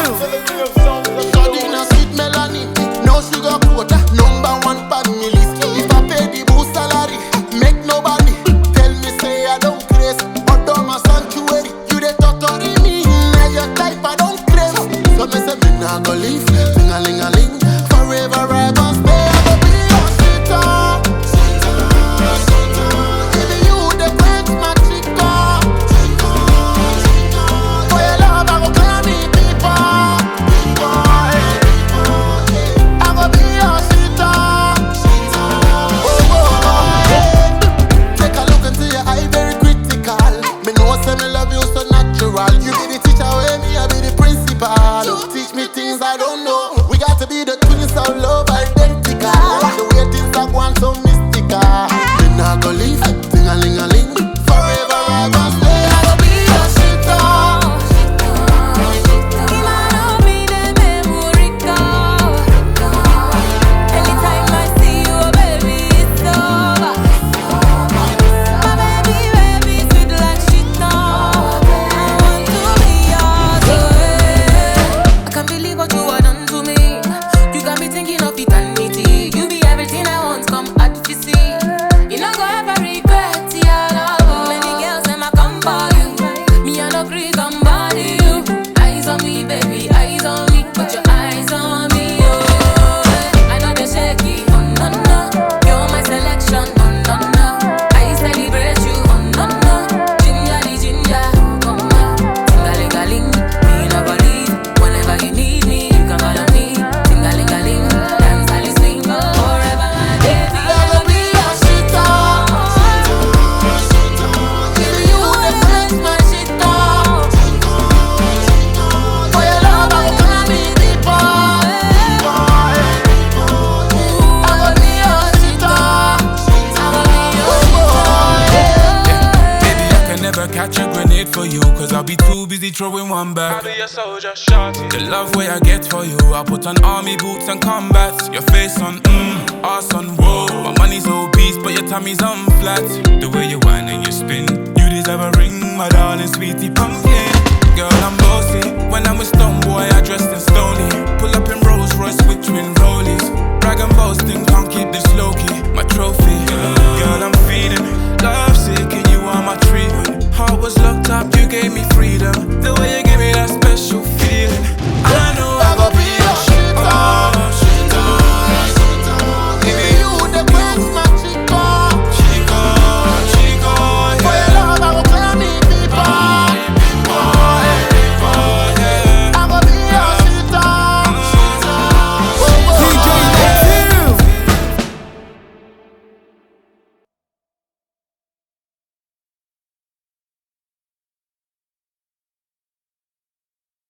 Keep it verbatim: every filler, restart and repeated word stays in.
Sardine and sweet melanin, no sugar quota, number one pan me list. If I pay the boost salary, make nobody tell me say I don't craze. Although my sanctuary, you dey torturing me. Now your type I don't crave. So me say me nah go leave, ting a ling a ling, forever I gon' stay. I go be your sweetheart. Even you the quench my chica. For your love I go call me people. I go be your sweetheart. Oh, oh, oh, yeah. Take a look into your eye, very critical. Me know say me love you so natural. You be the teacher, where me I be the principal. Teach me things I don't know. We got to be the twins of love, identical. The way things are going so mystical. Me nah go leave, ting a ling a ling, forever I gon' stay. I go be your sweetheart. Anytime I see you, baby, it's over. My baby, baby, sweet like shit on. I want to be yours, oh. I can't believe what you have done to me. You got me thinking of eternity. You be everything I want, come out to see. You not go ever regret, yeah, love. Many girls them a come for you. Me I no agree, somebody you. Eyes on me, baby, eyes on me. Put your eyes on me, oh. I know they shaky, oh no no. You're my selection, oh no no. I celebrate you, oh no no. Ginger, the ginger, come on. Tingalingaling, me never leave. Whenever you need me, you can call on me. Tingalingaling, dance all you swing. Forever my baby, I go be your sweetheart. Even you the quench my shit on. For your love I go call me people. I go be your sweetheart. I go be your sweetheart. Baby, I can never catch a grenade for you, cause I'll be too busy throwing one back. I'll be a soldier, shorty. The love way I get for you, I put on army boots and combat. Your face on mm, ass on whoa. My money's obese, but your tummy's on flat. The way you whine and you spin, you deserve a ring, my darling sweetie pumpkin. Girl, I'm both